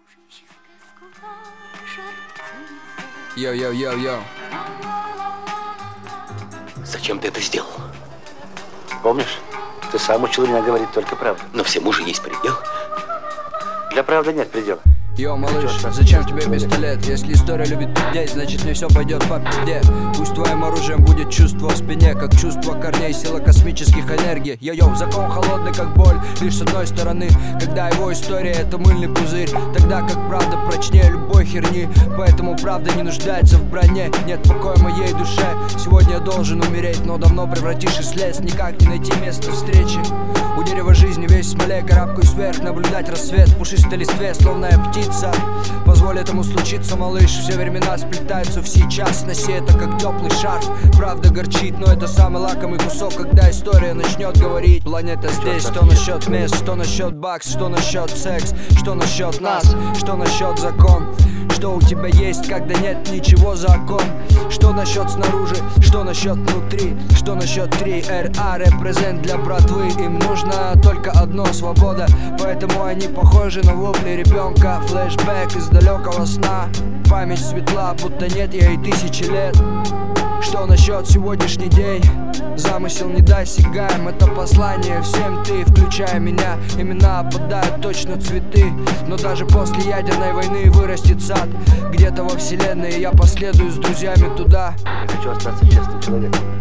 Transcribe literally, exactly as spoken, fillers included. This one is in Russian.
Йо-йо-йо-йо. Зачем ты это сделал? Помнишь, ты сам учил меня говорить только правду. Но всему же есть предел. Для правды нет предела. Йо, малыш, зачем тебе пистолет? Если история любит пиздеть, значит мне все пойдет по пизде. Пусть твоим оружием будет чувство в спине, как чувство корней, сила космических энергий. Йо-йо, закон холодный как боль, лишь с одной стороны, когда его история это мыльный пузырь, тогда как правда прочнее любой херни. Поэтому правда не нуждается в броне, нет покоя моей душе. Сегодня я должен умереть, но давно превратившись в лес, никак не найти место встречи. У дерева жизни весь в смоле, карабкаюсь вверх, наблюдать рассвет в пушистой листве, словно я птица. Позволь этому случиться, малыш, все времена сплетаются в сейчас. Носи это как теплый шарф, правда горчит, но это самый лакомый кусок, когда история начнет говорить. Планета здесь, что насчет мест, что насчет бакс, что насчет секс, что насчет нас, что насчет закон. Что у тебя есть, когда нет ничего за окон? Что насчет снаружи, что насчет внутри? Что насчет три эр а, репрезент для братвы? Им нужно только одно, свобода. Поэтому они похожи на вопли ребенка. Флэшбэк из далекого сна. Память светла, будто нет ей тысячи лет. Что насчет сегодняшний день? Замысел недосягаем, это послание всем ты, включая меня. Имена опадают точно цветы, но даже после ядерной войны вырастет сад. Где-то во вселенной я последую с друзьями туда. Я хочу остаться честным человеком.